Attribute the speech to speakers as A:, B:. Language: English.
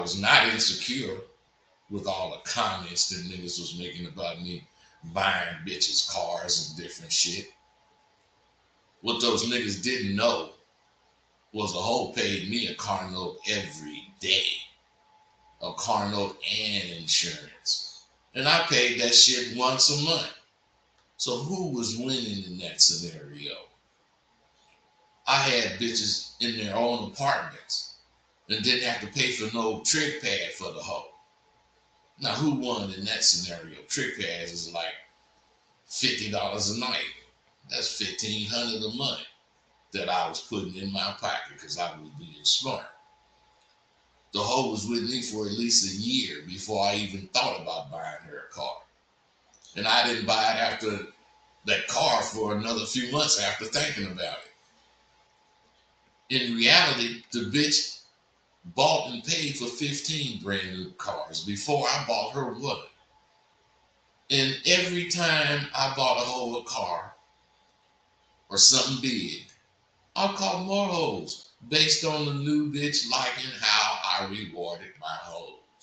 A: was not insecure with all the comments that niggas was making about me buying bitches cars and different shit. What those niggas didn't know was a hoe paid me a car note every day, a car note and insurance. And I paid that shit once a month. So who was winning in that scenario? I had bitches in their own apartments and didn't have to pay for no trick pad for the hoe. Now who won in that scenario? Trick pads is like $50 a night. That's $1,500 a month that I was putting in my pocket because I was being smart. The hoe was with me for at least a year before I even thought about buying her a car. And I didn't buy it after that car for another few months after thinking about it. In reality, the bitch bought and paid for 15 brand new cars before I bought her one. And every time I bought a hoe a car or something big, I caught more hoes based on the new bitch liking how I rewarded my hoes.